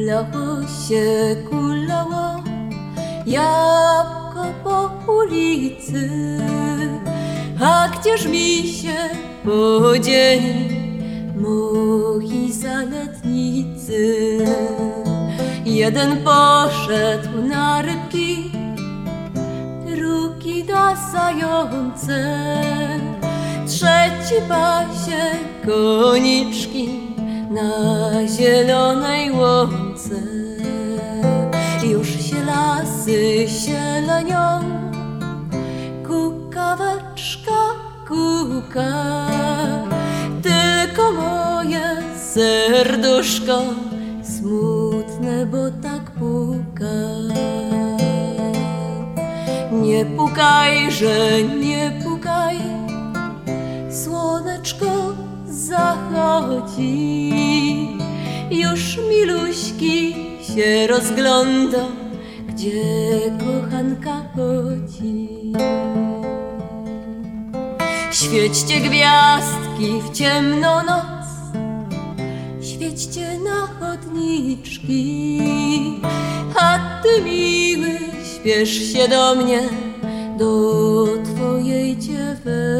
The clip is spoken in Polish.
Kulało się, kulało jabłko po ulicy, a gdzież mi się podzieli moi zaletnicy? Jeden poszedł na rybki, drugi na zające, trzeci pasie koniczki na zielonej łące. Już się lasy zielenią, kukaweczka kuka, tylko moje serduszko smutne, bo tak puka. Nie pukajże, nie pukaj, słoneczko zachodzi. Już miluśki się rozgląda, gdzie kochanka chodzi. Świećcie gwiazdki w ciemną noc, świećcie na chodniczki, a ty miły śpiesz się do mnie, do twojej dzieweczki.